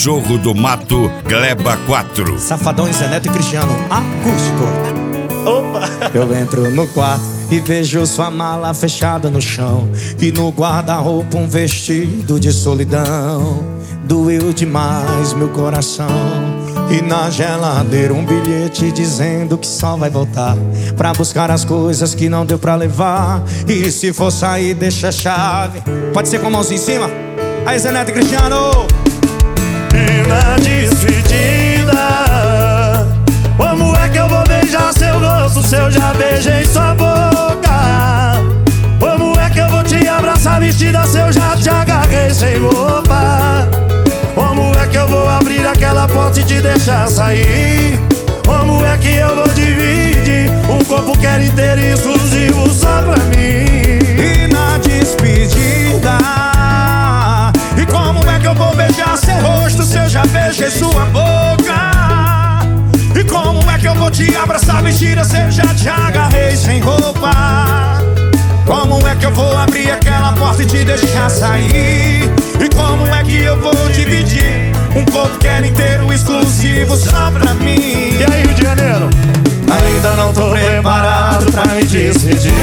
Cachorro do Mato, Gleba 4. Safadões, Zé Neto e Cristiano, acústico. Opa! Eu entro no quarto e vejo sua mala fechada no chão, e no guarda-roupa um vestido de solidão. Doeu demais meu coração. E na geladeira um bilhete dizendo que só vai voltar pra buscar as coisas que não deu pra levar. E se for sair, deixa a chave. Pode ser com a mãozinha em cima. Aí, Zé Neto e Cristiano. E na despedida, como é que eu vou beijar seu rosto se eu já beijei sua boca? Como é que eu vou te abraçar vestida se eu já te agarrei sem roupa? Como é que eu vou abrir aquela porta e te deixar sair? Como é que eu vou dividir um corpo que era inteiro e exclusivo só pra mim? E na despedida, e como é que eu vou beijar seu rosto se eu já beijei sua boca? E como é que eu vou te abraçar vestida se eu já te agarrei sem roupa? Como é que eu vou abrir aquela porta e te deixar sair? E como é que eu vou dividir um corpo que era inteiro exclusivo só pra mim? E aí, Rio de Janeiro? Ainda não tô preparado pra me despedir.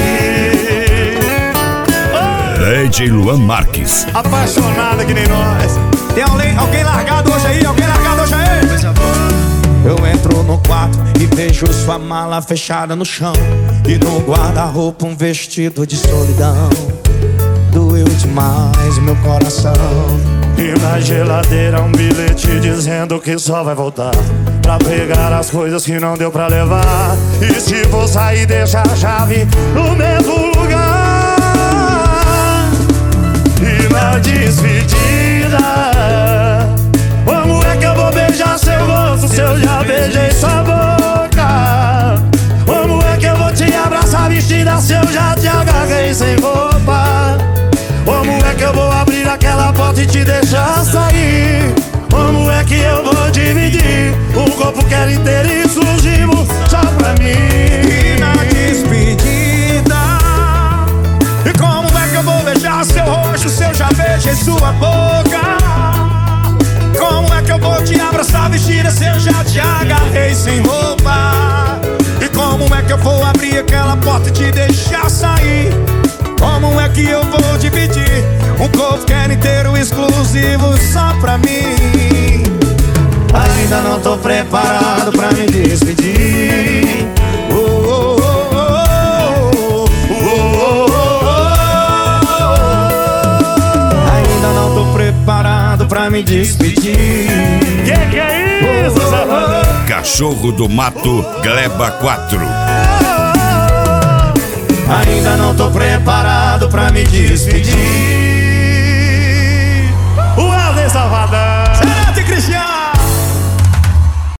DJ Luan Marques. Apaixonada que nem nós. Tem alguém largado hoje aí? Alguém largado hoje aí? Eu entro no quarto e vejo sua mala fechada no chão, e no guarda-roupa um vestido de solidão. Doeu demais meu coração. E na geladeira um bilhete dizendo que só vai voltar pra pegar as coisas que não deu pra levar. E se for sair, deixa a chave no mesmo lugar. E na despedida, como é que eu vou beijar seu rosto se eu já beijei sua boca? Como é que eu vou te abraçar vestida se eu já te agarrei sem roupa? Como é que eu vou abrir aquela porta e te deixar sair? Como é que eu vou dividir um corpo que era inteiro e exclusivo só pra mim? E na despedida, e como é que eu vou beijar seu rosto se eu já beijei sua boca? Como é que eu vou te abraçar vestida se eu já te agarrei sem roupa? E como é que eu vou abrir aquela porta e te deixar sair? Como é que eu vou dividir um corpo que era inteiro exclusivo só pra mim? Ainda não tô preparado pra me despedir. Ainda não tô preparado pra me despedir. Que é isso, safadão? Cachorro do Mato, Gleba 4. Ainda não tô preparado pra me despedir.